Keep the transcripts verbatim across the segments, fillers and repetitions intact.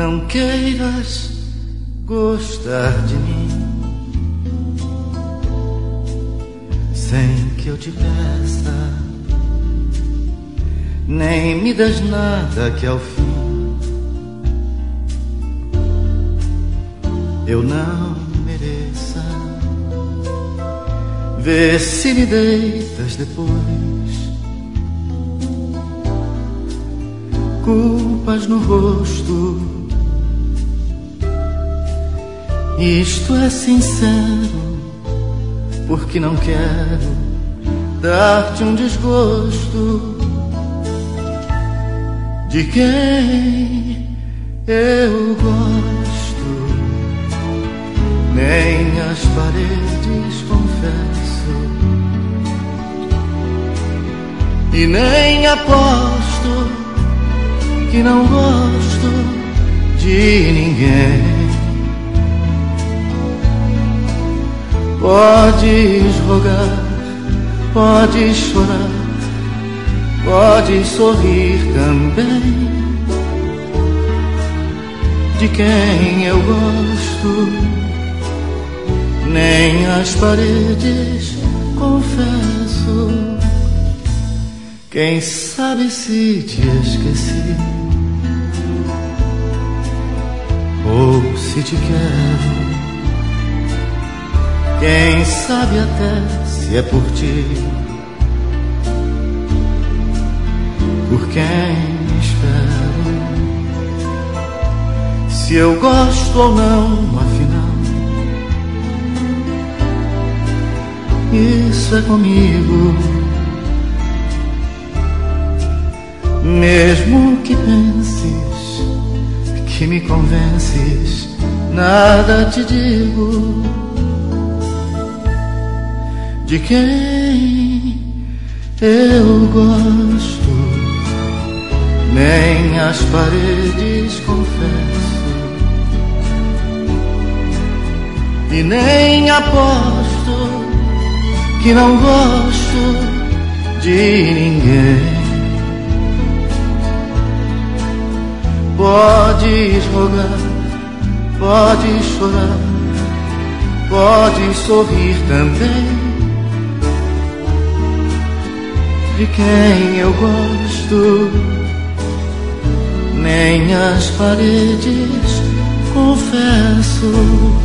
não queiras gostar de mim sem que eu te peça, nem me das nada que ao fim eu não mereça. Vê se me deitas depois culpas no rosto. Isto é sincero, porque não quero dar-te um desgosto de quem eu gosto. Nem as paredes confesso e nem aposto que não gosto de ninguém. Podes rogar, podes chorar, podes sorrir também de quem eu gosto. Nem as paredes confesso. Quem sabe se te esqueci ou se te quero. Quem sabe até se é por ti, por quem espero. Se eu gosto ou não, afinal, isso é comigo. Mesmo que penses que me convences, nada te digo de quem eu gosto. Nem as paredes confesso e nem aposto que não gosto de ninguém. Podes rogar, podes chorar, podes sorrir também de quem eu gosto. Nem as paredes confesso.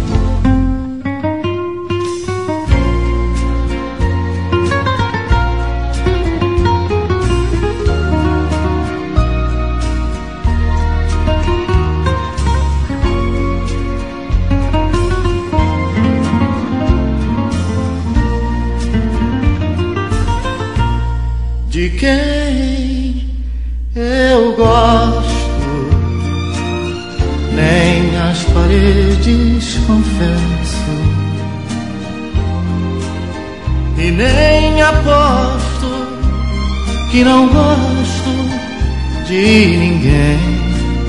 De quem eu gosto, nem as paredes confesso e nem aposto que não gosto de ninguém.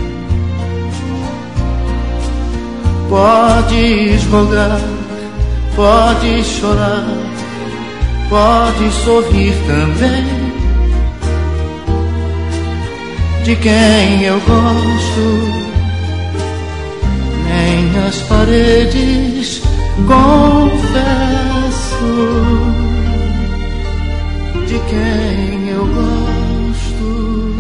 Podes rogar, podes chorar, podes sorrir também de quem eu gosto. Nem as paredes confesso de quem eu gosto.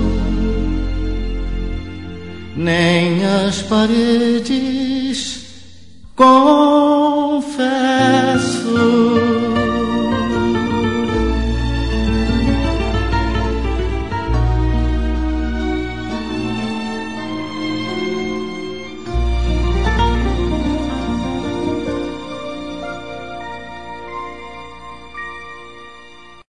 Nem as paredes confesso.